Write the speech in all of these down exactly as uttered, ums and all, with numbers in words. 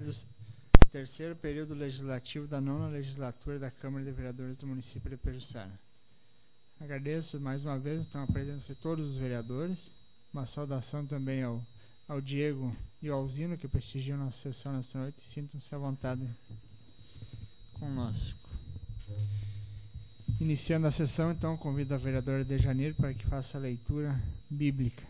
do terceiro período legislativo da nona legislatura da Câmara de Vereadores do município de Pejuçara. Agradeço mais uma vez então, a presença de todos os vereadores. Uma saudação também ao, ao Diego e ao Alzino, que prestigiam nossa sessão nesta noite. Sintam-se à vontade conosco. Iniciando a sessão, então, convido a vereadora Dejanir para que faça a leitura bíblica.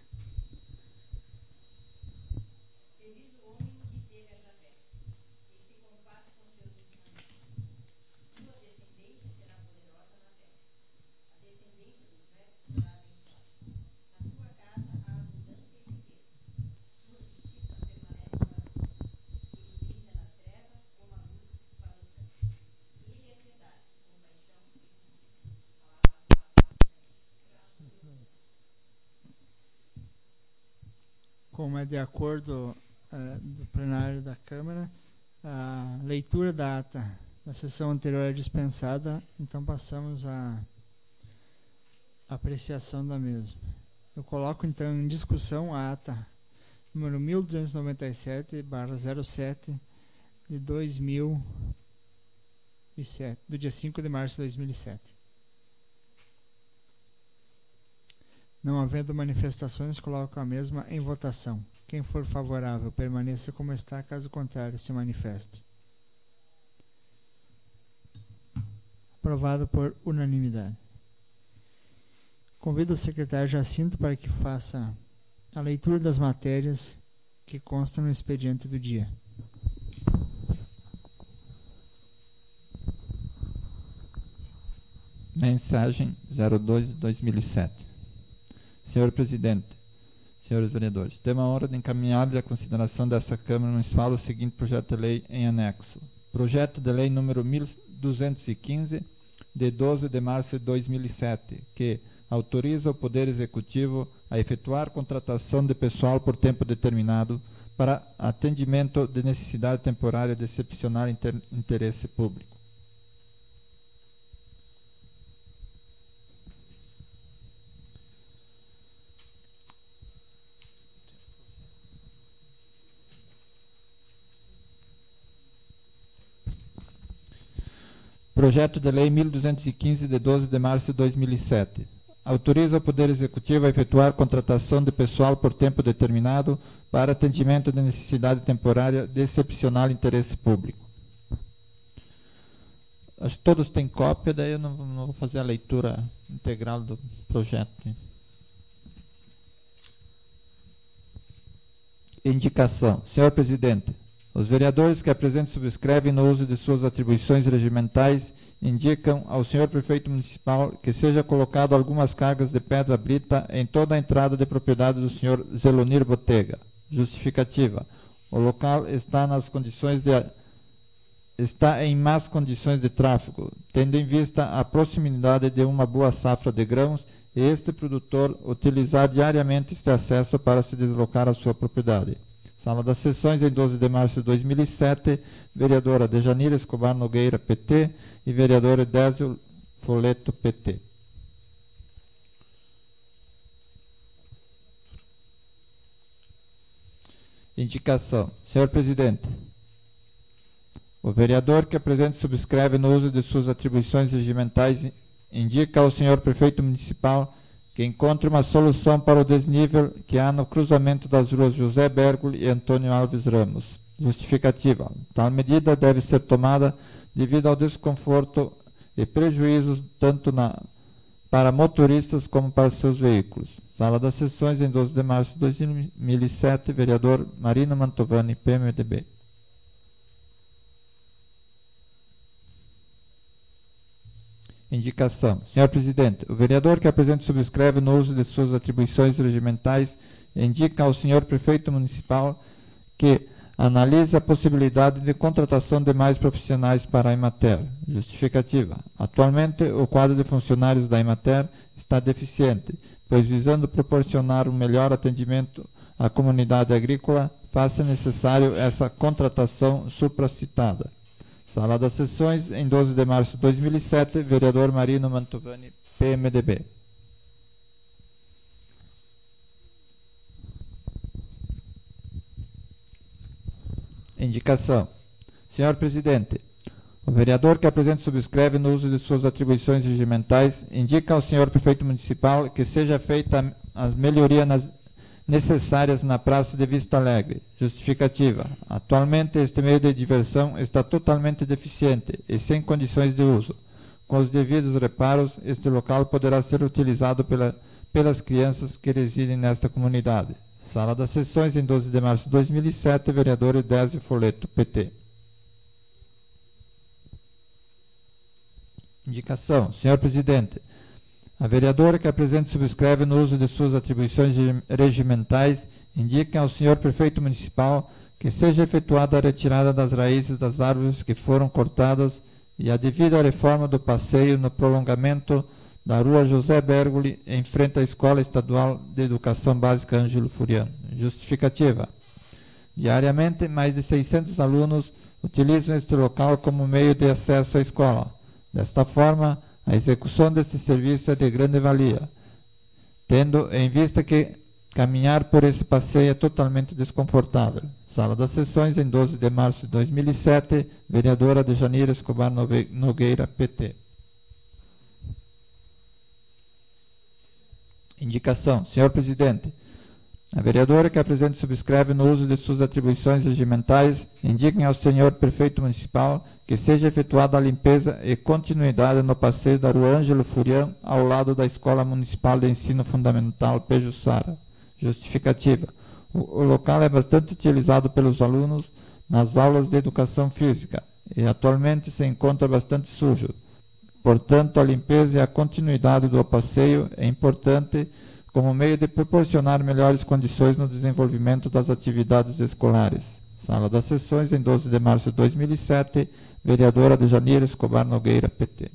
Como é de acordo uh, do plenário da Câmara, a leitura da ata da sessão anterior é dispensada, então passamos à apreciação da mesma. Eu coloco então em discussão a ata número mil duzentos e noventa e sete barra zero sete de dois mil e sete, do dia cinco de março de dois mil e sete. Não havendo manifestações, coloco a mesma em votação. Quem for favorável, permaneça como está, caso contrário, se manifeste. Aprovado por unanimidade. Convido o secretário Jacinto para que faça a leitura das matérias que constam no expediente do dia. Mensagem zero dois de dois mil e sete. Senhor Presidente, senhores vereadores, tenho a honra de encaminhar à consideração dessa Câmara Municipal o seguinte projeto de lei em anexo. Projeto de lei número mil duzentos e quinze, de doze de março de dois mil e sete, que autoriza o Poder Executivo a efetuar contratação de pessoal por tempo determinado para atendimento de necessidade temporária de excepcional inter interesse público. Projeto de Lei mil duzentos e quinze, de doze de março de dois mil e sete. Autoriza o Poder Executivo a efetuar contratação de pessoal por tempo determinado para atendimento de necessidade temporária de excepcional interesse público. Acho que todos têm cópia, daí eu não, não vou fazer a leitura integral do projeto. Indicação. Senhor Presidente, os vereadores que apresentam e subscrevem no uso de suas atribuições regimentais indicam ao senhor prefeito municipal que seja colocado algumas cargas de pedra brita em toda a entrada de propriedade do senhor Zelonir Botega. Justificativa. O local está nas condições de está em más condições de tráfego, tendo em vista a proximidade de uma boa safra de grãos e este produtor utilizar diariamente este acesso para se deslocar à sua propriedade. Sala das Sessões, em doze de março de dois mil e sete, vereadora Dejanira Escobar Nogueira, P T, e vereador Edésio Foleto, P T. Indicação. Senhor Presidente, o vereador que apresenta e subscreve no uso de suas atribuições regimentais indica ao senhor prefeito municipal que encontre uma solução para o desnível que há no cruzamento das ruas José Bergoli e Antônio Alves Ramos. Justificativa. Tal medida deve ser tomada devido ao desconforto e prejuízos tanto na, para motoristas como para seus veículos. Sala das Sessões, em doze de março de dois mil e sete, vereador Marino Mantovani, P M D B. Indicação. Senhor Presidente, o vereador que apresenta e subscreve no uso de suas atribuições regimentais indica ao senhor prefeito municipal que analise a possibilidade de contratação de mais profissionais para a Emater. Justificativa. Atualmente, o quadro de funcionários da Emater está deficiente, pois visando proporcionar um melhor atendimento à comunidade agrícola, faz-se necessário essa contratação supracitada. Sala das Sessões, em doze de março de dois mil e sete, vereador Marino Mantovani, P M D B. Indicação. Senhor Presidente, o vereador que apresente e subscreve no uso de suas atribuições regimentais indica ao senhor prefeito municipal que seja feita as melhorias nas, necessárias na praça de Vista Alegre. Justificativa. Atualmente este meio de diversão está totalmente deficiente e sem condições de uso. Com os devidos reparos, este local poderá ser utilizado pela, pelas crianças que residem nesta comunidade. Sala das Sessões, em doze de março de dois mil e sete, vereador Idésio Foleto, P T. Indicação. Senhor Presidente, a vereadora que apresenta e subscreve no uso de suas atribuições regimentais indica ao senhor prefeito municipal que seja efetuada a retirada das raízes das árvores que foram cortadas e a devida reforma do passeio no prolongamento da rua José Bergoli, em frente à Escola Estadual de Educação Básica Ângelo Furiano. Justificativa. Diariamente, mais de seiscentos alunos utilizam este local como meio de acesso à escola. Desta forma, a execução deste serviço é de grande valia, tendo em vista que caminhar por esse passeio é totalmente desconfortável. Sala das Sessões, em doze de março de dois mil e sete, vereadora Dejanira Escobar Nogueira, P T. Indicação. Senhor Presidente, a vereadora que apresenta e subscreve no uso de suas atribuições regimentais indiquem ao senhor prefeito municipal que seja efetuada a limpeza e continuidade no passeio da rua Ângelo Furian, ao lado da Escola Municipal de Ensino Fundamental Pejuçara. Justificativa. O, o local é bastante utilizado pelos alunos nas aulas de educação física e atualmente se encontra bastante sujo. Portanto, a limpeza e a continuidade do passeio é importante como meio de proporcionar melhores condições no desenvolvimento das atividades escolares. Sala das Sessões, em doze de março de dois mil e sete, vereadora Dejanira Escobar Nogueira, P T.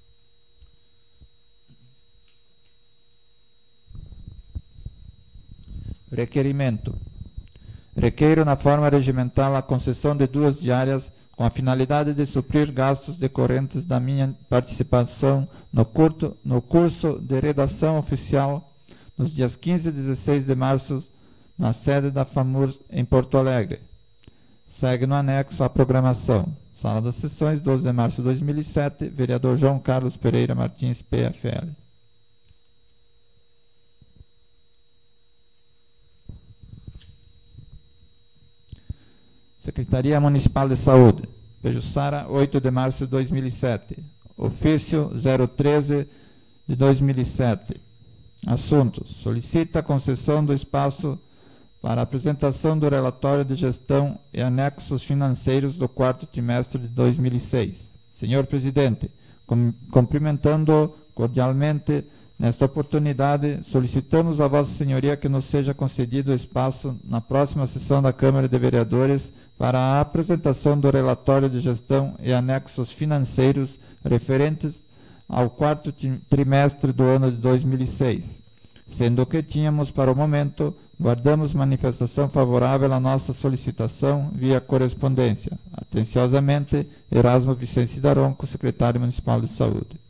Requerimento. Requeiro na forma regimental a concessão de duas diárias com a finalidade de suprir gastos decorrentes da minha participação no, curto, no curso de redação oficial nos dias quinze e dezesseis de março na sede da FAMUR em Porto Alegre. Segue no anexo a programação. Sala das Sessões, doze de março de dois mil e sete, vereador João Carlos Pereira Martins, P F L. Secretaria Municipal de Saúde, Pejuçara, oito de março de dois mil e sete. Ofício zero treze de dois mil e sete. Assuntos. Solicita a concessão do espaço para a apresentação do relatório de gestão e anexos financeiros do quarto trimestre de dois mil e seis. Senhor Presidente, cumprimentando cordialmente nesta oportunidade, solicitamos a Vossa Senhoria que nos seja concedido espaço na próxima sessão da Câmara de Vereadores para a apresentação do relatório de gestão e anexos financeiros referentes ao quarto trimestre do ano de dois mil e seis, sendo que tínhamos, para o momento, guardamos manifestação favorável à nossa solicitação via correspondência. Atenciosamente, Erasmo Vicente Daronco, Secretário Municipal de Saúde.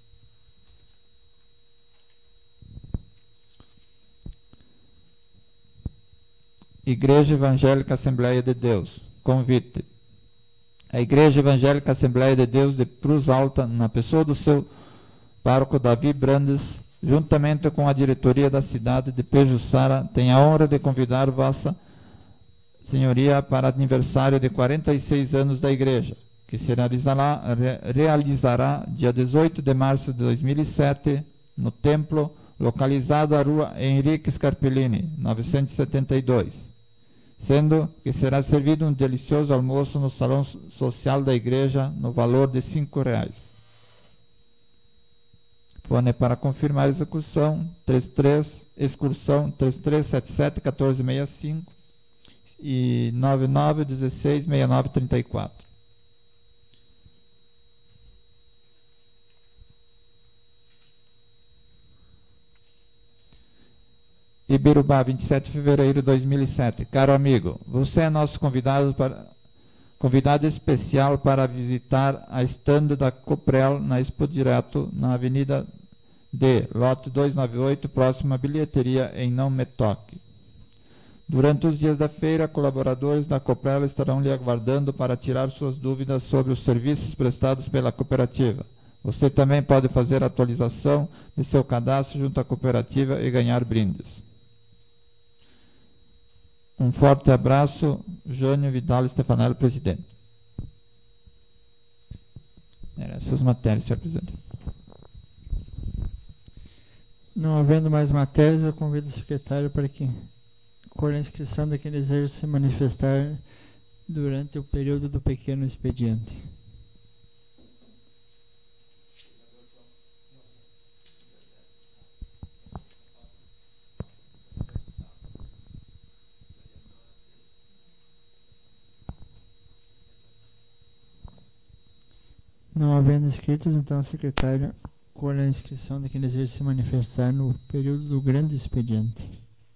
Igreja Evangélica Assembleia de Deus. Convite. A Igreja Evangélica Assembleia de Deus de Cruz Alta, na pessoa do seu pároco Davi Brandes, juntamente com a diretoria da cidade de Pejuçara, tem a honra de convidar Vossa Senhoria para o aniversário de quarenta e seis anos da Igreja, que se realizará, re, realizará dia dezoito de março de dois mil e sete, no templo localizado na rua Henrique Scarpellini, novecentos e setenta e dois. Sendo que será servido um delicioso almoço no salão social da igreja no valor de cinco reais. Fone para confirmar a execução, trinta e três, excursão, trinta e três, setenta e sete, quatorze sessenta e cinco e noventa e nove, dezesseis, sessenta e nove, trinta e quatro. Ibirubá, vinte e sete de fevereiro de dois mil e sete. Caro amigo, você é nosso convidado, para, convidado especial para visitar a estande da Coprel na Expo Direto, na Avenida D, lote duzentos e noventa e oito, próxima à bilheteria em Não Me Toque. Durante os dias da feira, colaboradores da Cooprela estarão lhe aguardando para tirar suas dúvidas sobre os serviços prestados pela cooperativa. Você também pode fazer a atualização de seu cadastro junto à cooperativa e ganhar brindes. Um forte abraço, Jânio Vidal Stefanelli, presidente. Eram essas matérias, senhor presidente. Não havendo mais matérias, eu convido o secretário para que, com a inscrição de quem deseja se manifestar durante o período do pequeno expediente. Não havendo inscritos, então, secretário, com a inscrição de quem deseja se manifestar no período do grande expediente.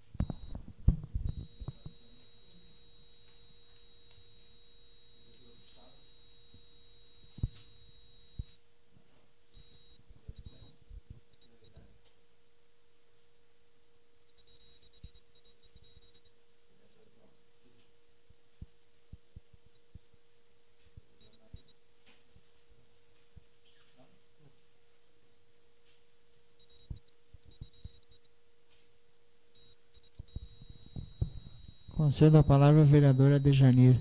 Concedo a palavra à vereadora Dejanir.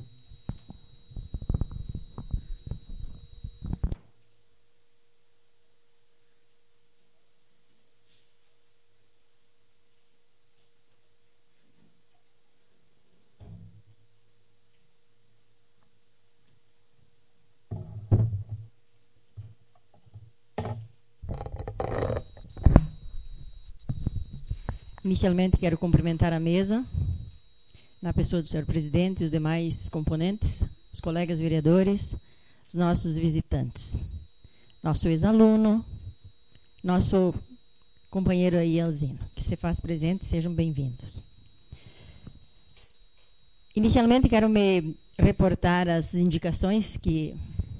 Inicialmente, quero cumprimentar a mesa, na pessoa do senhor presidente e os demais componentes, os colegas vereadores, os nossos visitantes, nosso ex-aluno, nosso companheiro aí, Elzino, que se faz presente, sejam bem-vindos. Inicialmente, quero me reportar as indicações que,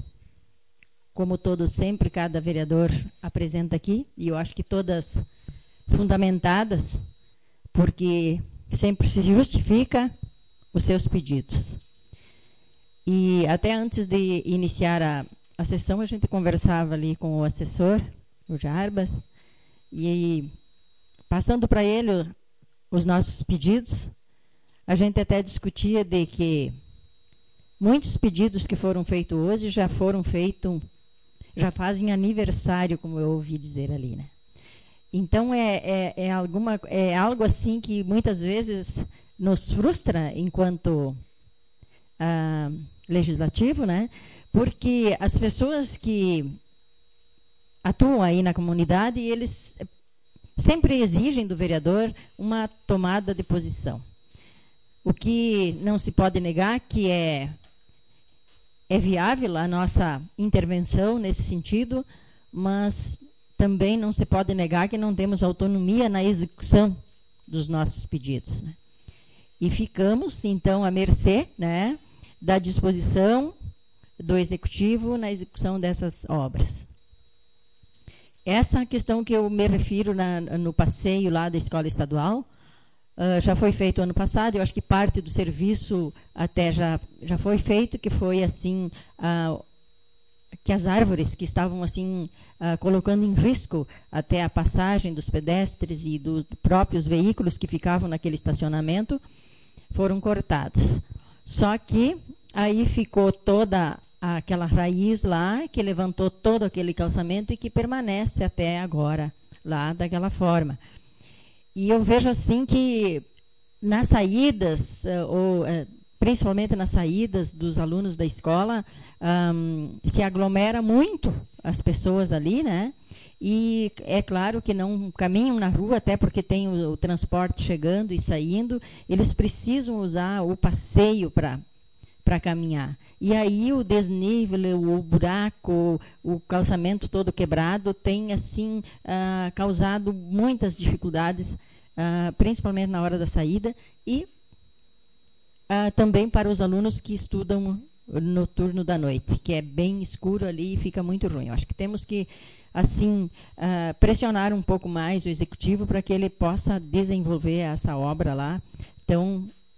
como todos sempre, cada vereador apresenta aqui, e eu acho que todas fundamentadas, porque sempre se justifica os seus pedidos. E até antes de iniciar a, a sessão, a gente conversava ali com o assessor, o Jarbas, e passando para ele os nossos pedidos, a gente até discutia de que muitos pedidos que foram feitos hoje já foram feitos, já fazem aniversário, como eu ouvi dizer ali, né? Então, é, é, é, alguma, é algo assim que muitas vezes nos frustra enquanto ah, legislativo, né? Porque as pessoas que atuam aí na comunidade, eles sempre exigem do vereador uma tomada de posição. O que não se pode negar que é, é viável a nossa intervenção nesse sentido, mas também não se pode negar que não temos autonomia na execução dos nossos pedidos, né? E ficamos, então, à mercê, né, da disposição do Executivo na execução dessas obras. Essa questão que eu me refiro na, no passeio lá da Escola Estadual, uh, já foi feito ano passado, eu acho que parte do serviço até já, já foi feito, que foi assim... Uh, que as árvores que estavam assim uh, colocando em risco até a passagem dos pedestres e dos próprios veículos que ficavam naquele estacionamento foram cortadas. Só que aí ficou toda aquela raiz lá que levantou todo aquele calçamento e que permanece até agora lá daquela forma. E eu vejo assim que nas saídas, uh, ou uh, principalmente nas saídas dos alunos da escola, Um, se aglomera muito as pessoas ali, né? E é claro que não caminham na rua, até porque tem o, o transporte chegando e saindo, eles precisam usar o passeio para para caminhar. E aí o desnível, o, o buraco, o calçamento todo quebrado tem assim uh, causado muitas dificuldades, uh, principalmente na hora da saída e uh, também para os alunos que estudam no turno da noite, que é bem escuro ali e fica muito ruim. Eu acho que temos que, assim, uh, pressionar um pouco mais o Executivo para que ele possa desenvolver essa obra lá tão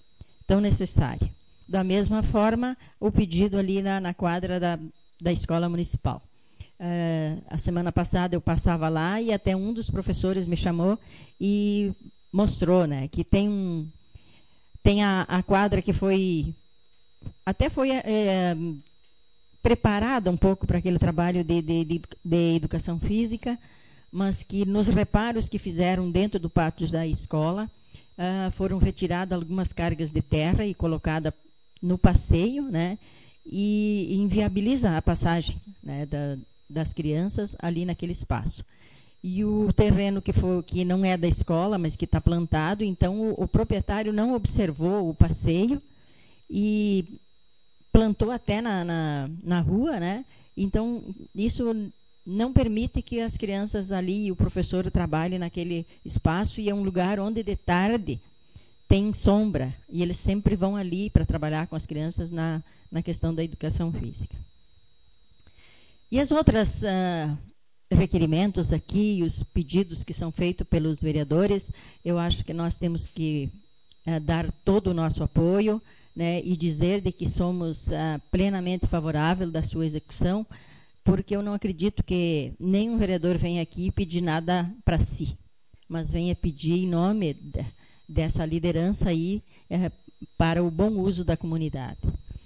tão necessária. Da mesma forma, o pedido ali na, na quadra da, da escola municipal. Uh, a semana passada eu passava lá e até um dos professores me chamou e mostrou, né, que tem, um, tem a, a quadra que foi, até foi é, preparada um pouco para aquele trabalho de, de, de, de educação física, mas que nos reparos que fizeram dentro do pátio da escola, uh, foram retiradas algumas cargas de terra e colocadas no passeio, né, e, e inviabiliza a passagem, né, da, das crianças ali naquele espaço. E o terreno que, for, que não é da escola, mas que está plantado, então o, o proprietário não observou o passeio e plantou até na, na, na rua, né? Então isso não permite que as crianças ali e o professor trabalhem naquele espaço, e é um lugar onde de tarde tem sombra, e eles sempre vão ali para trabalhar com as crianças na, na questão da educação física. E as outras uh, requerimentos aqui, os pedidos que são feitos pelos vereadores, eu acho que nós temos que uh, dar todo o nosso apoio, né, e dizer de que somos uh, plenamente favoráveis da sua execução, porque eu não acredito que nenhum vereador venha aqui pedir nada para si, mas venha pedir em nome de, dessa liderança aí uh, para o bom uso da comunidade.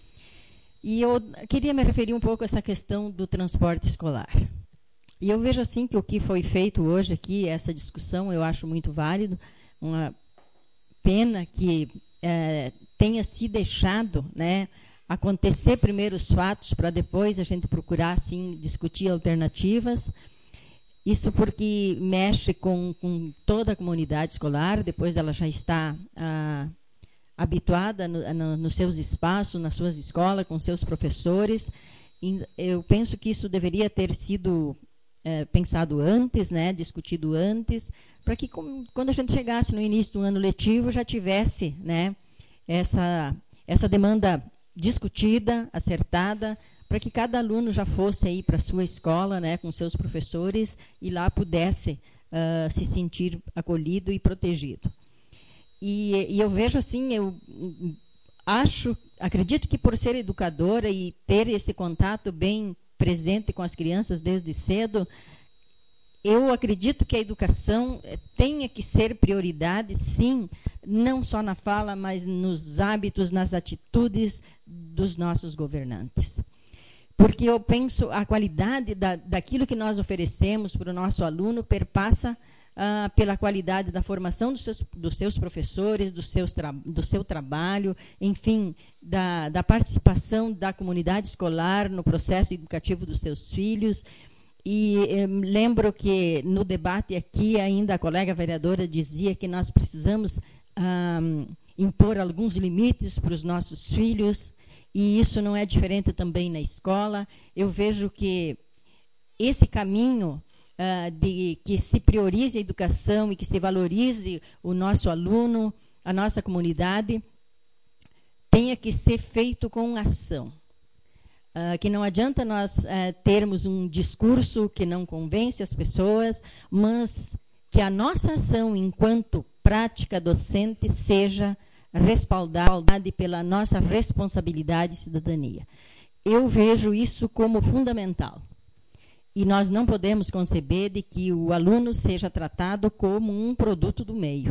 E eu queria me referir um pouco a essa questão do transporte escolar. E eu vejo assim que o que foi feito hoje aqui, essa discussão, eu acho muito válido. Uma pena que é, tenha se deixado, né, acontecer primeiro os fatos para depois a gente procurar, assim, discutir alternativas. Isso porque mexe com, com toda a comunidade escolar, depois ela já está ah, habituada no, no, nos seus espaços, nas suas escolas, com seus professores. E eu penso que isso deveria ter sido é, pensado antes, né, discutido antes, para que com, quando a gente chegasse no início do ano letivo já tivesse, né, essa, essa demanda discutida, acertada, para que cada aluno já fosse aí para a sua escola, né, com seus professores, e lá pudesse uh, se sentir acolhido e protegido. E, e eu vejo assim, eu acho, acredito que por ser educadora e ter esse contato bem presente com as crianças desde cedo, eu acredito que a educação tenha que ser prioridade, sim, não só na fala, mas nos hábitos, nas atitudes dos nossos governantes. Porque eu penso a qualidade da, daquilo que nós oferecemos para o nosso aluno perpassa ah, pela qualidade da formação dos seus, dos seus professores, dos seus tra, do seu trabalho, enfim, da, da participação da comunidade escolar no processo educativo dos seus filhos. E eh, lembro que no debate aqui ainda a colega vereadora dizia que nós precisamos ah, impor alguns limites para os nossos filhos, e isso não é diferente também na escola. Eu vejo que esse caminho uh, de que se priorize a educação e que se valorize o nosso aluno, a nossa comunidade, tenha que ser feito com ação. Uh, que não adianta nós uh, termos um discurso que não convence as pessoas, mas que a nossa ação enquanto prática docente seja respaldada pela nossa responsabilidade e cidadania. Eu vejo isso como fundamental. E nós não podemos conceber de que o aluno seja tratado como um produto do meio.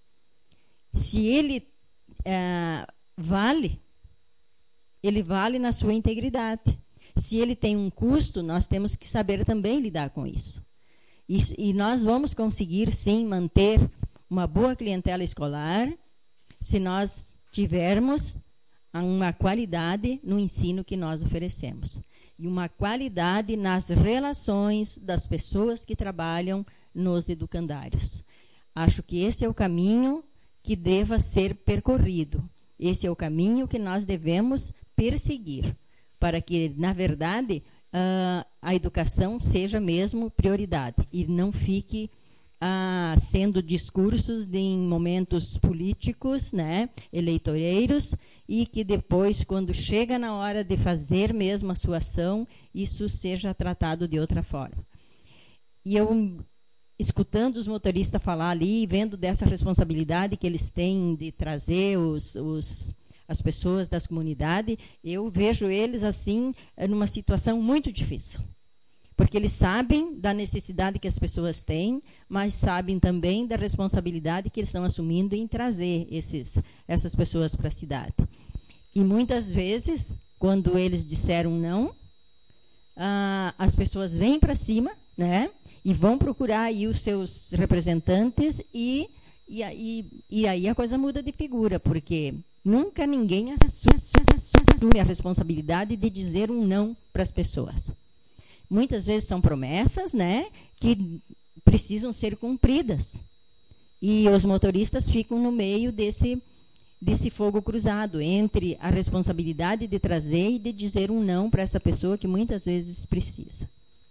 Se ele é, vale, ele vale na sua integridade. Se ele tem um custo, nós temos que saber também lidar com isso. Isso e nós vamos conseguir, sim, manter uma boa clientela escolar, se nós tivermos uma qualidade no ensino que nós oferecemos. E uma qualidade nas relações das pessoas que trabalham nos educandários. Acho que esse é o caminho que deva ser percorrido. Esse é o caminho que nós devemos perseguir, para que, na verdade, a, a educação seja mesmo prioridade e não fique Ah, sendo discursos de, em momentos políticos, né, eleitoreiros, e que depois, quando chega na hora de fazer mesmo a sua ação, isso seja tratado de outra forma. E eu escutando os motoristas falar ali, vendo dessa responsabilidade que eles têm de trazer os, os, as pessoas das comunidades, eu vejo eles assim, numa situação muito difícil. Porque eles sabem da necessidade que as pessoas têm, mas sabem também da responsabilidade que eles estão assumindo em trazer esses, essas pessoas para a cidade. E muitas vezes, quando eles disseram não, ah, as pessoas vêm para cima, né? E vão procurar aí os seus representantes e, e, e, e aí a coisa muda de figura, porque nunca ninguém assume, assume a responsabilidade de dizer um não para as pessoas. Muitas vezes são promessas, né, que precisam ser cumpridas. E os motoristas ficam no meio desse, desse fogo cruzado, entre a responsabilidade de trazer e de dizer um não para essa pessoa que muitas vezes precisa.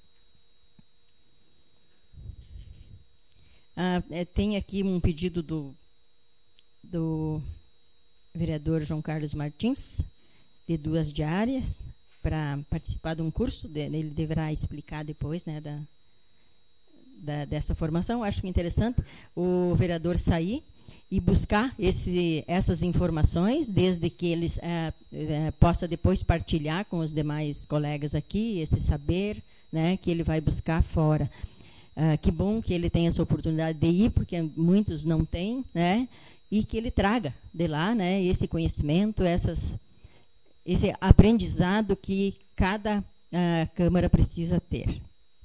Ah, é, tem aqui um pedido do, do vereador João Carlos Martins, de duas diárias, para participar de um curso. De, ele deverá explicar depois, né, da, da, dessa formação. Acho que é interessante o vereador sair e buscar esse, essas informações, desde que ele é, é, possa depois partilhar com os demais colegas aqui, esse saber, né, que ele vai buscar fora. Uh, que bom que ele tem essa oportunidade de ir, porque muitos não têm, né? E que ele traga de lá, né, esse conhecimento, essas, esse aprendizado que cada uh, Câmara precisa ter.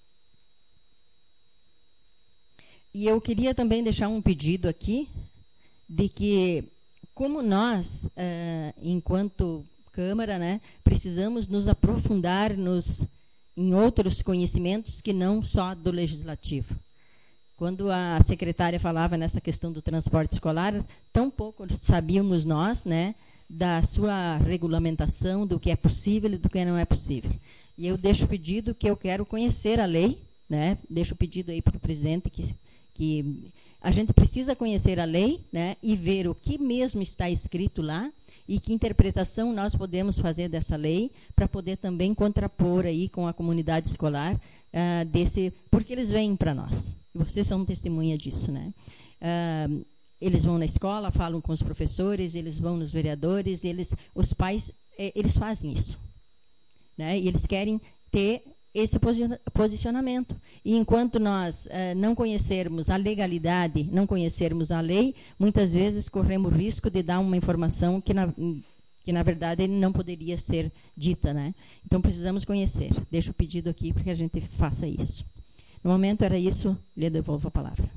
E eu queria também deixar um pedido aqui, de que, como nós, uh, enquanto Câmara, né, precisamos nos aprofundar nos em outros conhecimentos que não só do legislativo. Quando a secretária falava nessa questão do transporte escolar, tão pouco sabíamos nós, né, da sua regulamentação, do que é possível e do que não é possível. E eu deixo o pedido que eu quero conhecer a lei, né, deixo o pedido aí para o presidente que, que a gente precisa conhecer a lei, né, e ver o que mesmo está escrito lá, e que interpretação nós podemos fazer dessa lei para poder também contrapor aí com a comunidade escolar, uh, desse, porque eles vêm para nós. E vocês são testemunha disso, né? Uh, eles vão na escola, falam com os professores, eles vão nos vereadores, eles, os pais, eh, eles fazem isso, né? E eles querem ter esse posicionamento. E enquanto nós uh, não conhecermos a legalidade, não conhecermos a lei, muitas vezes corremos o risco de dar uma informação que, na, que na verdade, não poderia ser dita, né? Então, precisamos conhecer. Deixo o pedido aqui para que a gente faça isso. No momento, era isso. Lhe devolvo a palavra.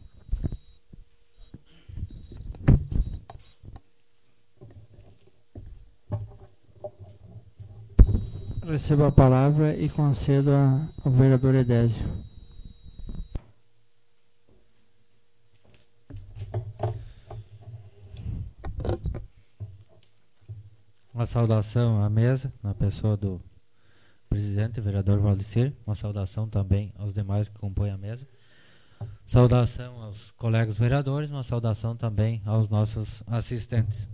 Recebo a palavra e concedo a, ao vereador Edésio. Uma saudação à mesa, na pessoa do presidente, vereador Valdecir. Uma saudação também aos demais que compõem a mesa. Saudação aos colegas vereadores, uma saudação também aos nossos assistentes.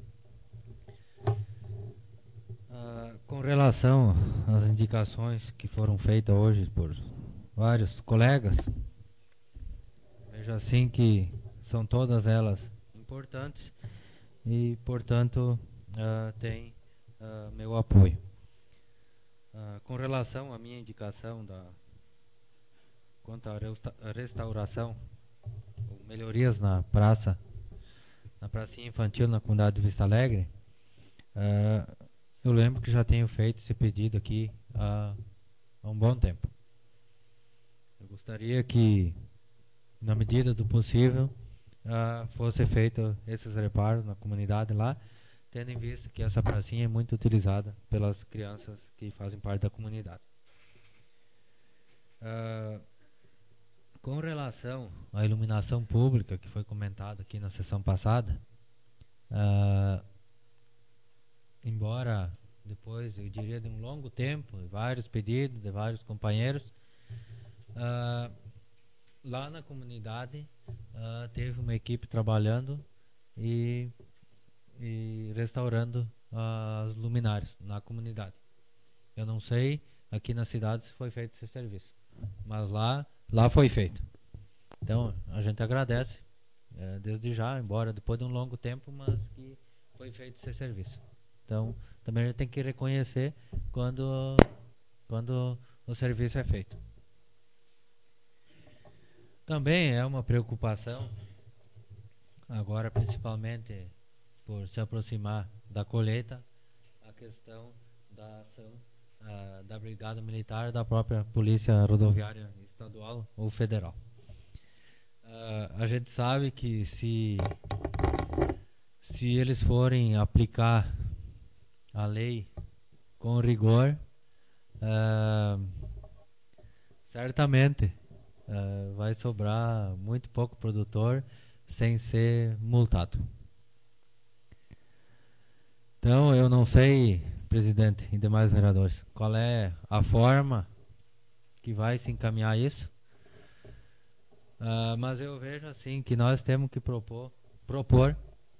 Com relação às indicações que foram feitas hoje por vários colegas, vejo assim que são todas elas importantes e, portanto, uh, tem uh, meu apoio. Uh, com relação à minha indicação da, quanto à resta restauração ou melhorias na praça, na pracinha infantil na comunidade de Vista Alegre, uh, eu lembro que já tenho feito esse pedido aqui há, há um bom tempo. Eu gostaria que, na medida do possível, uh, fosse feito esses reparos na comunidade lá, tendo em vista que essa pracinha é muito utilizada pelas crianças que fazem parte da comunidade. Uh, com relação à iluminação pública, que foi comentado aqui na sessão passada, uh, embora depois, eu diria, de um longo tempo, de vários pedidos de vários companheiros, uh, lá na comunidade uh, teve uma equipe trabalhando e, e restaurando uh, as luminárias na comunidade. Eu não sei aqui na cidade se foi feito esse serviço, mas lá, lá foi feito. Então, a gente agradece é, desde já, embora depois de um longo tempo, mas que foi feito esse serviço. Então, também a gente tem que reconhecer quando, quando o serviço é feito. Também é uma preocupação, agora principalmente por se aproximar da colheita, a questão da ação uh, da Brigada Militar e da própria Polícia Rodoviária Estadual ou Federal. Uh, a gente sabe que se, se eles forem aplicar a lei com rigor, uh, certamente uh, vai sobrar muito pouco produtor sem ser multado. Então, eu não sei, presidente e demais vereadores, qual é a forma que vai se encaminhar isso, uh, mas eu vejo assim que nós temos que propor, propor,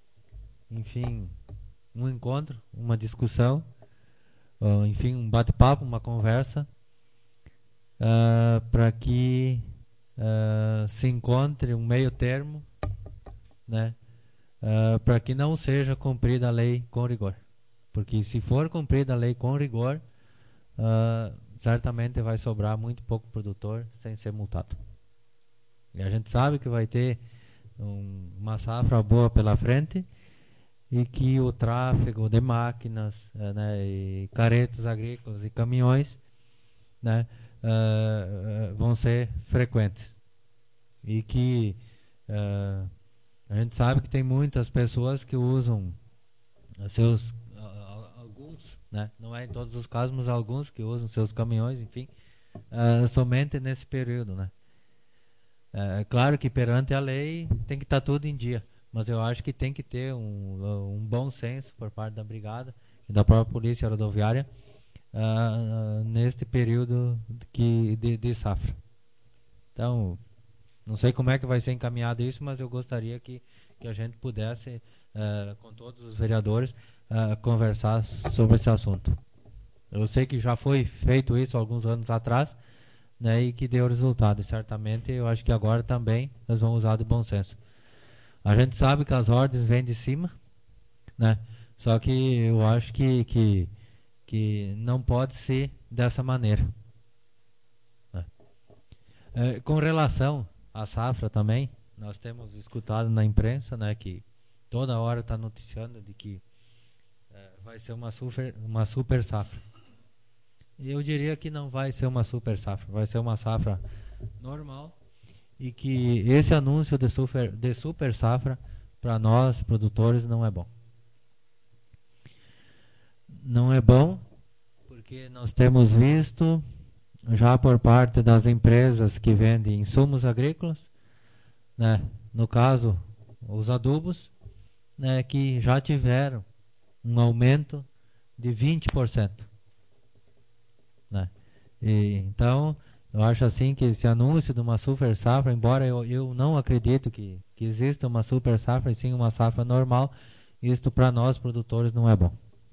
enfim, um encontro, uma discussão, uh, enfim, um bate-papo, uma conversa, uh, para que uh, se encontre um meio termo, né? Uh, para que não seja cumprida a lei com rigor. Porque se for cumprida a lei com rigor, uh, certamente vai sobrar muito pouco produtor sem ser multado. E a gente sabe que vai ter um, uma safra boa pela frente e que o tráfego de máquinas, uh, né, e caretas agrícolas e caminhões, né, uh, uh, vão ser frequentes. E que uh, a gente sabe que tem muitas pessoas que usam seus, uh, alguns, né? Não é em todos os casos, mas alguns que usam seus caminhões, enfim, uh, somente nesse período, né? É uh, claro que perante a lei tem que estar tudo em dia, mas eu acho que tem que ter um, um bom senso por parte da brigada e da própria polícia rodoviária uh, uh, neste período que, de, de safra. Então, não sei como é que vai ser encaminhado isso, mas eu gostaria que, que a gente pudesse, uh, com todos os vereadores, uh, conversar sobre esse assunto. Eu sei que já foi feito isso alguns anos atrás, né, e que deu resultado. E certamente eu acho que agora também nós vamos usar de bom senso. A gente sabe que as ordens vêm de cima, né? Só que eu acho que, que, que não pode ser dessa maneira. Né? Uh, com relação a safra também, nós temos escutado na imprensa, né, que toda hora está noticiando de que é, vai ser uma super, uma super safra. Eu diria que não vai ser uma super safra, vai ser uma safra normal e que esse anúncio de super, de super safra para nós produtores não é bom. Não é bom porque nós temos visto já por parte das empresas que vendem insumos agrícolas, né, no caso os adubos, né, que já tiveram um aumento de vinte por cento, né? E, então eu acho assim que esse anúncio de uma super safra, embora eu, eu não acredito que, que exista uma super safra e sim uma safra normal, isto para nós produtores não é bom.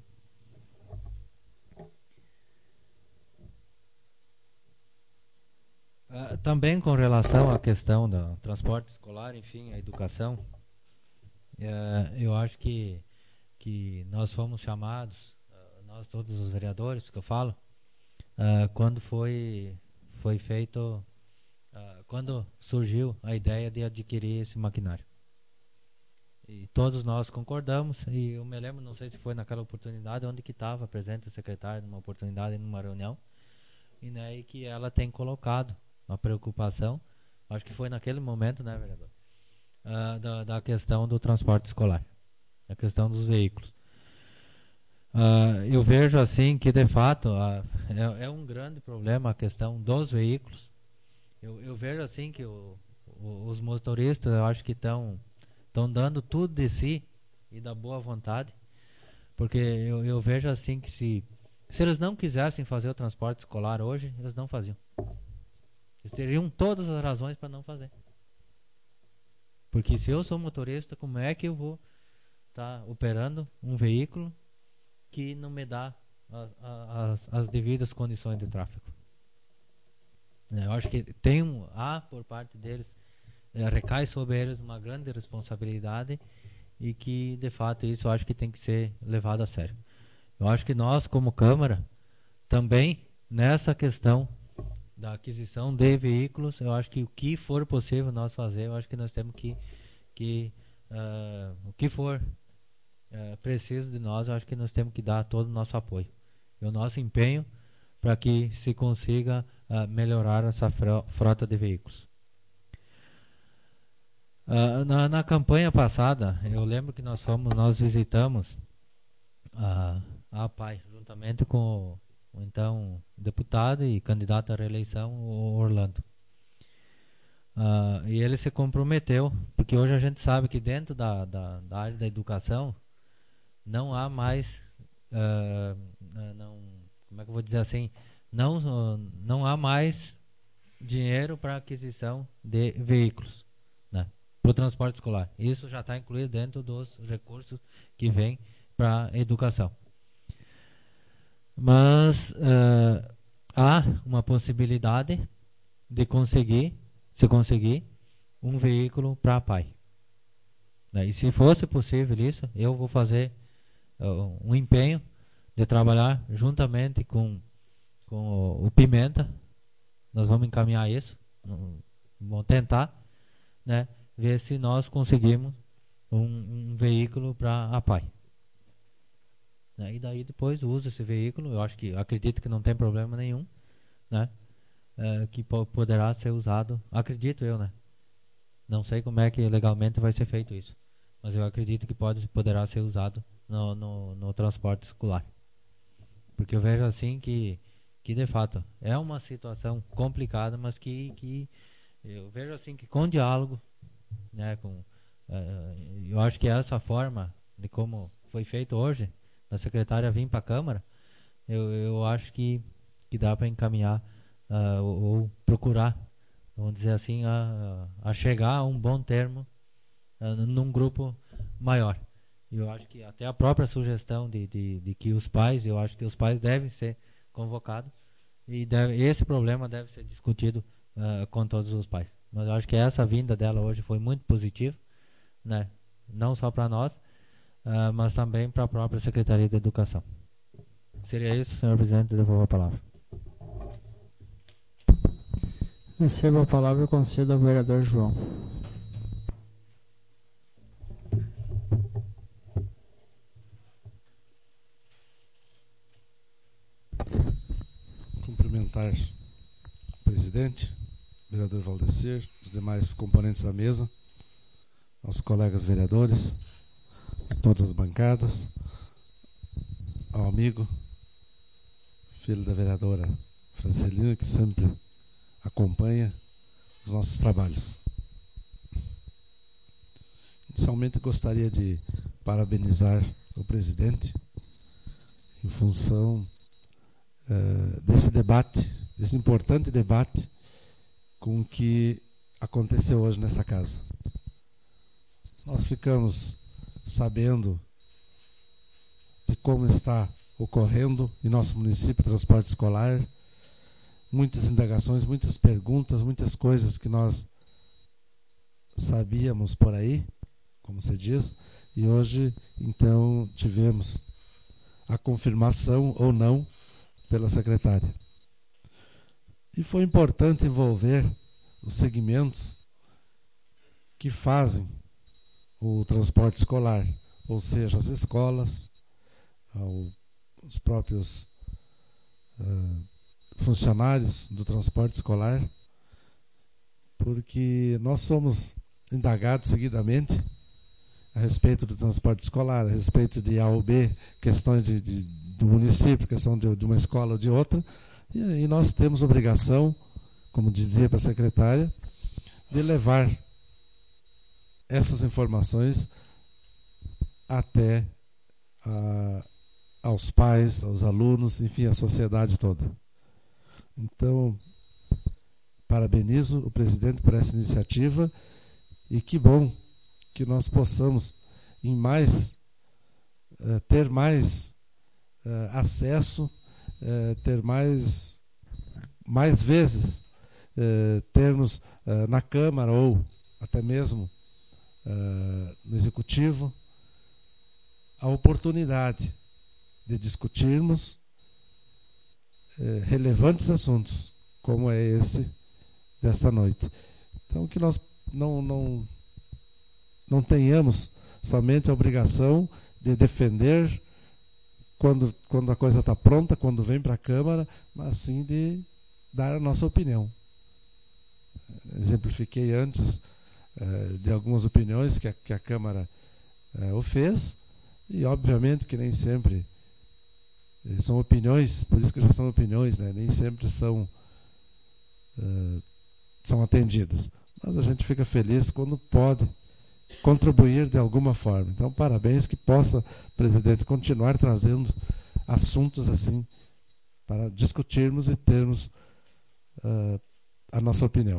Uh, também com relação à questão do transporte escolar, enfim, a educação, uh, eu acho que, que nós fomos chamados, uh, nós todos os vereadores que eu falo, uh, quando foi, foi feito, uh, quando surgiu a ideia de adquirir esse maquinário. E todos nós concordamos, e eu me lembro, não sei se foi naquela oportunidade, onde que estava presente a secretária, numa oportunidade, numa reunião, e, né, e que ela tem colocado uma preocupação, acho que foi naquele momento, né, vereador, uh, da, da questão do transporte escolar, a questão dos veículos. Uh, eu vejo assim que de fato uh, é, é um grande problema a questão dos veículos. Eu, eu vejo assim que o, o, os motoristas, eu acho que estão estão dando tudo de si e da boa vontade, porque eu, eu vejo assim que se, se eles não quisessem fazer o transporte escolar hoje, eles não faziam. Eles teriam todas as razões para não fazer. Porque se eu sou motorista, como é que eu vou estar tá operando um veículo que não me dá as, as, as devidas condições de tráfego? Eu acho que tem um, há por parte deles é, recai sobre eles uma grande responsabilidade e que, de fato, isso eu acho que tem que ser levado a sério. Eu acho que nós, como Câmara, também, nessa questão da aquisição de veículos, eu acho que o que for possível nós fazer, eu acho que nós temos que, que uh, o que for uh, preciso de nós, eu acho que nós temos que dar todo o nosso apoio e o nosso empenho para que se consiga uh, melhorar essa frota de veículos. Uh, na, na campanha passada, eu lembro que nós fomos, nós visitamos a, a APAI, juntamente com o, o então deputado e candidato à reeleição, o Orlando. Uh, e ele se comprometeu, porque hoje a gente sabe que dentro da, da, da área da educação não há mais, uh, não, como é que eu vou dizer assim, não, uh, não há mais dinheiro para aquisição de veículos, né, para o transporte escolar. Isso já está incluído dentro dos recursos que vêm para a educação. Mas uh, há uma possibilidade de conseguir, se conseguir, um veículo para a APAI. Né? E se fosse possível isso, eu vou fazer uh, um empenho de trabalhar juntamente com, com o, o Pimenta. Nós vamos encaminhar isso, vamos tentar, né, ver se nós conseguimos um, um veículo para a APAI. Né? E daí depois usa esse veículo, eu acho que, acredito que não tem problema nenhum, né? É, que po poderá ser usado, acredito eu, né? Não sei como é que legalmente vai ser feito isso, mas eu acredito que pode, poderá ser usado no, no, no transporte escolar. Porque eu vejo assim que, que de fato é uma situação complicada, mas que, que eu vejo assim que com diálogo, né, com, uh, eu acho que essa forma de como foi feito hoje, da secretária vir para a Câmara, eu, eu acho que, que dá para encaminhar uh, ou, ou procurar, vamos dizer assim, a, a chegar a um bom termo uh, num grupo maior. Eu acho que até a própria sugestão de, de, de que os pais, eu acho que os pais devem ser convocados e deve, esse problema deve ser discutido uh, com todos os pais. Mas eu acho que essa vinda dela hoje foi muito positiva, né? Não só para nós, Uh, mas também para a própria Secretaria de Educação. Seria isso, senhor presidente, eu devolvo a palavra. Recebo a palavra e concedo ao vereador João. Cumprimentar o presidente, o vereador Valdecir, os demais componentes da mesa, aos colegas vereadores, todas as bancadas, ao amigo, filho da vereadora Francelina, que sempre acompanha os nossos trabalhos. Inicialmente gostaria de parabenizar o presidente em função uh, desse debate, desse importante debate com o que aconteceu hoje nessa casa. Nós ficamos sabendo de como está ocorrendo em nosso município o transporte escolar, muitas indagações, muitas perguntas, muitas coisas que nós sabíamos por aí, como se diz, e hoje então tivemos a confirmação ou não pela secretária. E foi importante envolver os segmentos que fazem o transporte escolar, ou seja, as escolas, os próprios uh, funcionários do transporte escolar, porque nós somos indagados seguidamente a respeito do transporte escolar, a respeito de A ou B, questões de, de, do município, questão de, de uma escola ou de outra, e, e nós temos obrigação, como dizia para a secretária, de levar essas informações até a, aos pais, aos alunos, enfim, à sociedade toda. Então, parabenizo o presidente por essa iniciativa e que bom que nós possamos em mais, uh, ter mais uh, acesso, uh, ter mais, mais vezes, uh, termos uh, na Câmara ou até mesmo uh, no Executivo, a oportunidade de discutirmos uh, relevantes assuntos, como é esse desta noite. Então, que nós não, não, não tenhamos somente a obrigação de defender quando, quando a coisa está pronta, quando vem para a Câmara, mas sim de dar a nossa opinião. Exemplifiquei antes uh, de algumas opiniões que a, que a Câmara uh, o fez, e obviamente que nem sempre uh, são opiniões, por isso que já são opiniões, né? Nem sempre são, uh, são atendidas. Mas a gente fica feliz quando pode contribuir de alguma forma. Então, parabéns, que possa, presidente, continuar trazendo assuntos assim para discutirmos e termos uh, a nossa opinião.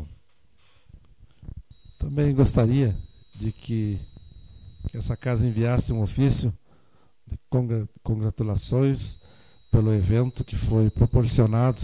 Também gostaria de que, que essa casa enviasse um ofício de congra- congratulações pelo evento que foi proporcionado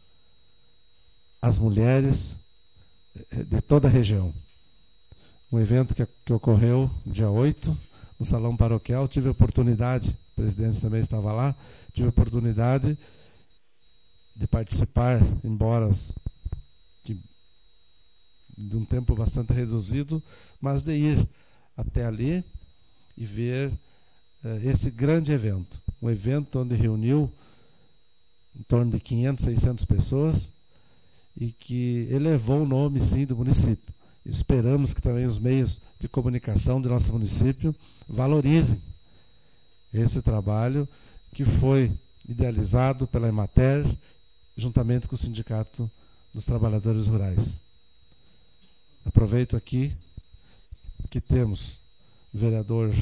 às mulheres de toda a região. Um evento que, que ocorreu dia oito, no Salão Paroquial. Tive a oportunidade, o presidente também estava lá, tive a oportunidade de participar, embora de, de um tempo bastante reduzido, mas de ir até ali e ver uh, esse grande evento. Um evento onde reuniu em torno de quinhentas, seiscentas pessoas e que elevou o nome, sim, do município. Esperamos que também os meios de comunicação do nosso município valorizem esse trabalho que foi idealizado pela Emater, juntamente com o Sindicato dos Trabalhadores Rurais. Aproveito aqui que temos o vereador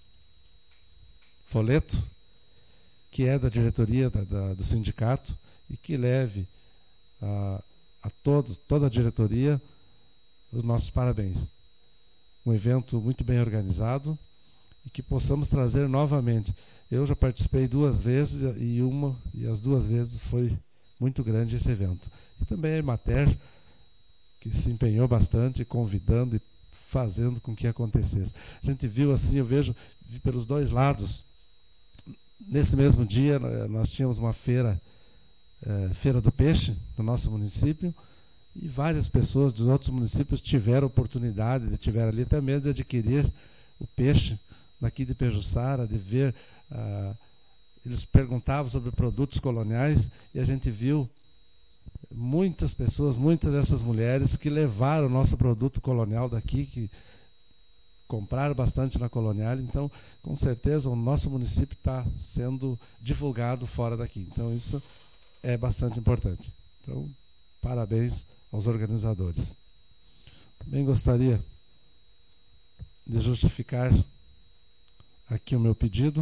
Foleto, que é da diretoria da, da, do sindicato, e que leve a, a todo, toda a diretoria os nossos parabéns. Um evento muito bem organizado e que possamos trazer novamente. Eu já participei duas vezes e uma e as duas vezes foi muito grande esse evento. E também a Emater, que se empenhou bastante, convidando e fazendo com que acontecesse. A gente viu assim, eu vejo vi pelos dois lados. Nesse mesmo dia nós tínhamos uma feira, eh, Feira do Peixe, no nosso município, e várias pessoas dos outros municípios tiveram oportunidade, de, tiveram ali até mesmo de adquirir o peixe daqui de Pejuçara, de ver, ah, eles perguntavam sobre produtos coloniais, e a gente viu muitas pessoas, muitas dessas mulheres que levaram o nosso produto colonial daqui, que compraram bastante na Colonial. Então, com certeza, o nosso município está sendo divulgado fora daqui. Então, isso é bastante importante. Então, parabéns aos organizadores. Também gostaria de justificar aqui o meu pedido,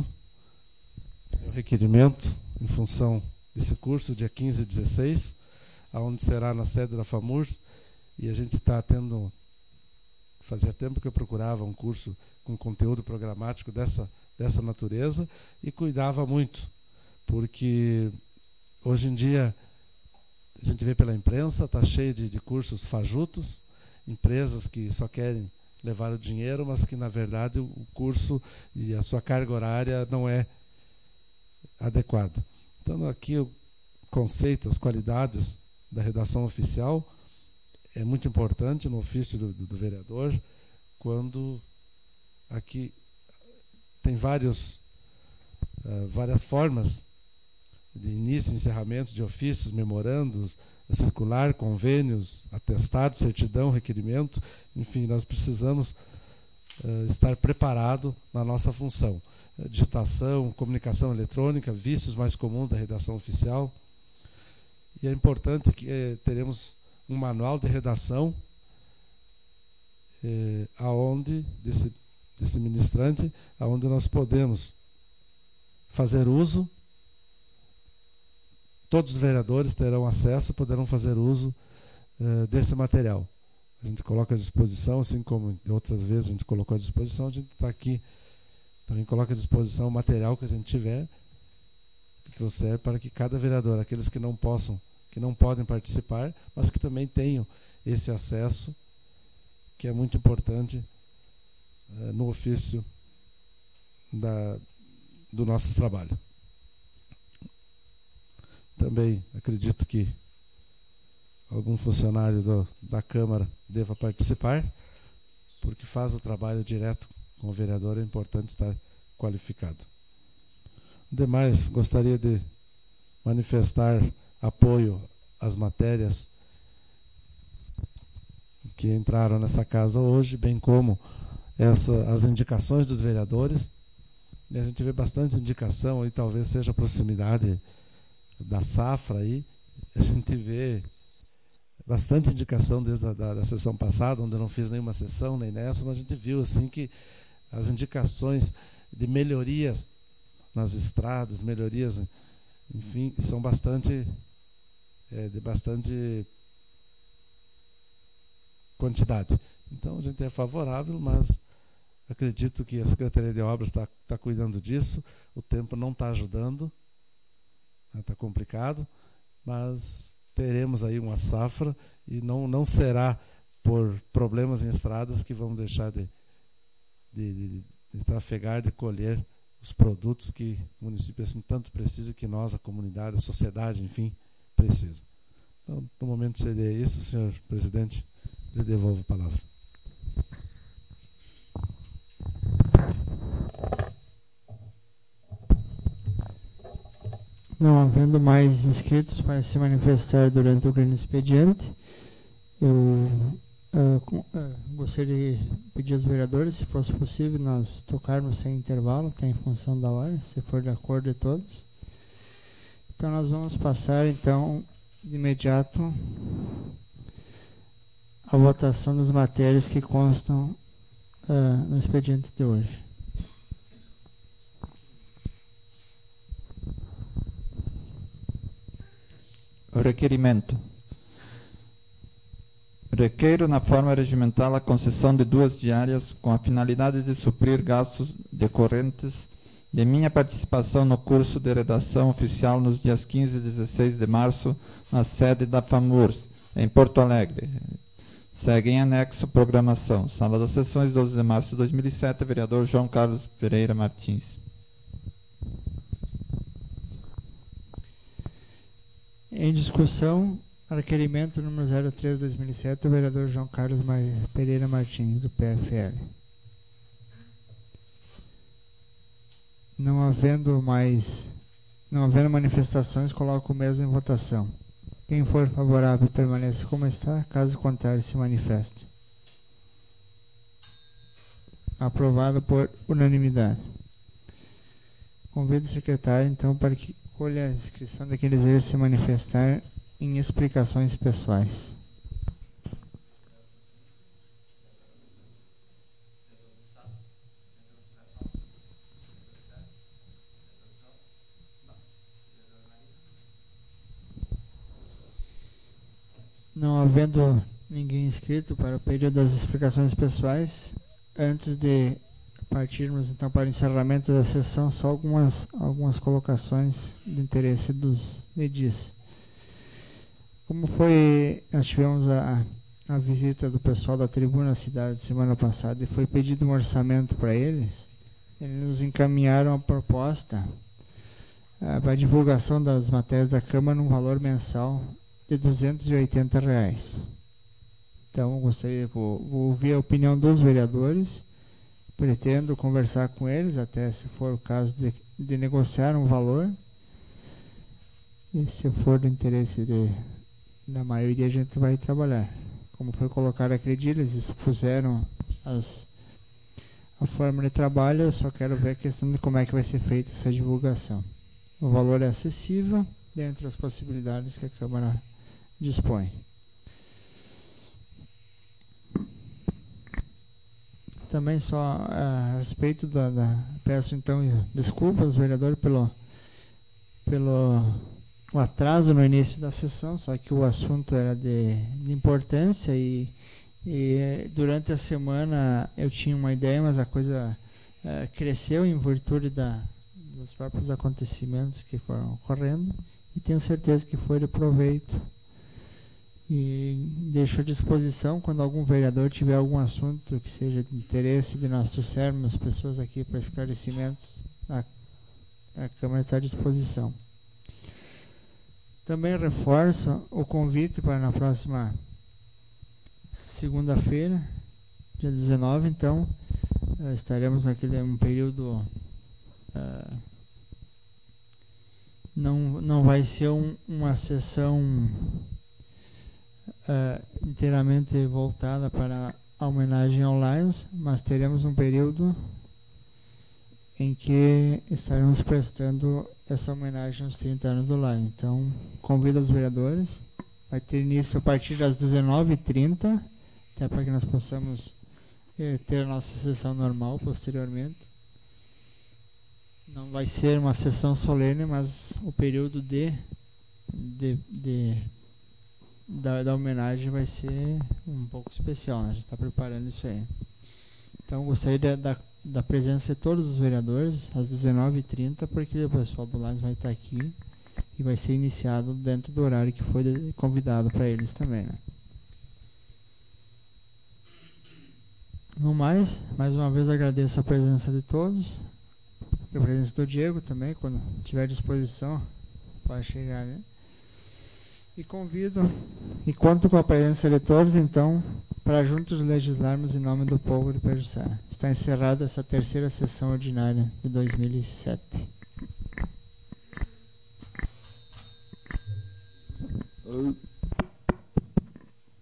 o requerimento, em função desse curso, dia quinze e dezesseis, onde será na sede da FAMURS, e a gente está tendo, fazia tempo que eu procurava um curso com conteúdo programático dessa, dessa natureza, e cuidava muito, porque hoje em dia a gente vê pela imprensa, está cheio de, de cursos fajutos, empresas que só querem levar o dinheiro, mas que na verdade o, o curso e a sua carga horária não é adequada. Então aqui o conceito, as qualidades da redação oficial é muito importante no ofício do, do, do vereador, quando aqui tem vários, uh, várias formas de início e encerramentos de ofícios, memorandos, circular, convênios, atestado, certidão, requerimento, enfim, nós precisamos uh, estar preparados na nossa função. Uh, digitação, comunicação eletrônica, vícios mais comuns da redação oficial. E é importante que eh, teremos um manual de redação eh, aonde, desse, desse ministrante, aonde nós podemos fazer uso. Todos os vereadores terão acesso, poderão fazer uso uh, desse material. A gente coloca à disposição, assim como outras vezes a gente colocou à disposição, a gente está aqui, também coloca à disposição o material que a gente tiver, que trouxer, para que cada vereador, aqueles que não possam, que não podem participar, mas que também tenham esse acesso, que é muito importante uh, no ofício da, do nosso trabalho. Também acredito que algum funcionário do, da Câmara deva participar, porque faz o trabalho direto com o vereador, é importante estar qualificado. Demais, gostaria de manifestar apoio às matérias que entraram nessa casa hoje, bem como essa, as indicações dos vereadores. E a gente vê bastante indicação, e talvez seja a proximidade da safra aí. A gente vê bastante indicação desde a da, da sessão passada, onde eu não fiz nenhuma sessão, nem nessa, mas a gente viu assim que as indicações de melhorias nas estradas, melhorias, enfim, são bastante, é, de bastante quantidade. Então a gente é favorável, mas acredito que a Secretaria de Obras está tá cuidando disso, o tempo não está ajudando, está complicado, mas teremos aí uma safra e não, não será por problemas em estradas que vamos deixar de, de, de, de trafegar, de colher os produtos que o município assim tanto precisa, que nós, a comunidade, a sociedade, enfim, precisa. Então, no momento seria isso, senhor presidente. Lhe devolvo a palavra. Não havendo mais inscritos para se manifestar durante o grande expediente, eu uh, com, uh, gostaria de pedir aos vereadores, se fosse possível, nós tocarmos sem intervalo, até em função da hora, se for de acordo de todos. Então nós vamos passar, então, de imediato a votação das matérias que constam uh, no expediente de hoje. Requerimento. Requeiro, na forma regimental, a concessão de duas diárias com a finalidade de suprir gastos decorrentes de minha participação no curso de redação oficial nos dias quinze e dezesseis de março, na sede da FAMURS, em Porto Alegre. Segue em anexo programação. Sala das Sessões, doze de março de dois mil e sete, vereador João Carlos Pereira Martins. Em discussão, requerimento número zero três barra dois mil e sete, do vereador João Carlos Mar... Pereira Martins, do P F L. Não havendo mais, não havendo manifestações, coloco o mesmo em votação. Quem for favorável, permaneça como está. Caso contrário, se manifeste. Aprovado por unanimidade. Convido o secretário, então, para que colha a inscrição daqueles que se manifestar em explicações pessoais. Não havendo ninguém inscrito para o período das explicações pessoais, antes de partirmos então para o encerramento da sessão, só algumas, algumas colocações de interesse dos edis. Como foi, nós tivemos a, a visita do pessoal da Tribuna da Cidade semana passada e foi pedido um orçamento para eles, eles nos encaminharam a proposta uh, para a divulgação das matérias da Câmara num valor mensal de duzentos e oitenta reais. Então, gostaria, vou, vou ouvir a opinião dos vereadores. Pretendo conversar com eles, até se for o caso de, de negociar um valor. E se for do interesse de, da maioria, a gente vai trabalhar. Como foi colocado aquele eles expuseram as, a forma de trabalho, eu só quero ver a questão de como é que vai ser feita essa divulgação. O valor é acessível, dentro das possibilidades que a Câmara dispõe. Também só a respeito da, da... Peço então desculpas aos vereadores pelo, pelo o atraso no início da sessão, só que o assunto era de, de importância e, e durante a semana eu tinha uma ideia, mas a coisa uh, cresceu em virtude da, dos próprios acontecimentos que foram ocorrendo e tenho certeza que foi de proveito E deixo à disposição, quando algum vereador tiver algum assunto que seja de interesse de nós trouxermos pessoas aqui para esclarecimentos, a, a Câmara está à disposição. Também reforço o convite para na próxima segunda-feira, dia dezenove, então, uh, estaremos naquele um período... Uh, não, não vai ser um, uma sessão... Uh, inteiramente voltada para a homenagem ao Lions, mas teremos um período em que estaremos prestando essa homenagem aos trinta anos do Lions. Então, convido os vereadores. Vai ter início a partir das dezenove e trinta, até para que nós possamos eh, ter a nossa sessão normal posteriormente. Não vai ser uma sessão solene, mas o período de... de, de Da, da homenagem vai ser um pouco especial, né? A gente está preparando isso aí. Então gostaria da, da, da presença de todos os vereadores às dezenove e trinta, porque o pessoal do Lions vai estar aqui e vai ser iniciado dentro do horário que foi de, convidado para eles também, né? No mais, mais uma vez agradeço a presença de todos, a presença do Diego também, quando tiver disposição pode chegar, né? E convido, e conto com a presença de todos, então, para juntos legislarmos em nome do povo de Pejuçara. Está encerrada essa terceira sessão ordinária de dois mil e sete. Uh.